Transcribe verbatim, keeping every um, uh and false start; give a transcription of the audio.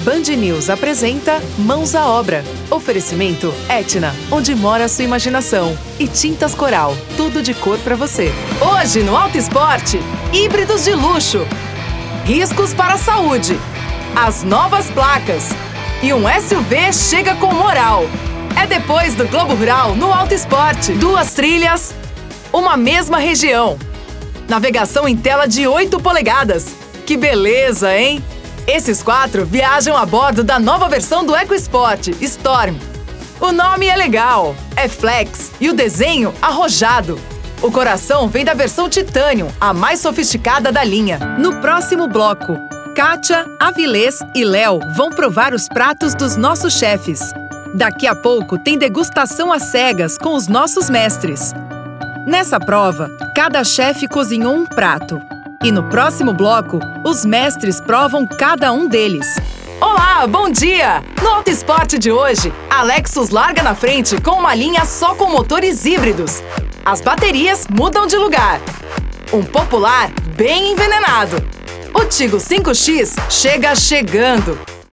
Band News apresenta Mãos à Obra. Oferecimento Etna, onde mora a sua imaginação. E Tintas Coral, tudo de cor pra você. Hoje no Auto Esporte, híbridos de luxo. Riscos para a saúde. As novas placas. E um S U V chega com moral. É depois do Globo Rural no Auto Esporte. Duas trilhas, uma mesma região. Navegação em tela de oito polegadas. Que beleza, hein? Esses quatro viajam a bordo da nova versão do EcoSport Storm. O nome é legal, é flex e o desenho arrojado. O coração vem da versão Titanium, a mais sofisticada da linha. No próximo bloco, Kátia, Avilés e Léo vão provar os pratos dos nossos chefes. Daqui a pouco tem degustação às cegas com os nossos mestres. Nessa prova, cada chefe cozinhou um prato. E no próximo bloco, os mestres provam cada um deles. Olá, bom dia! No Auto Esporte de hoje, a Lexus larga na frente com uma linha só com motores híbridos. As baterias mudam de lugar. Um popular bem envenenado. O Tigo cinco X chega chegando.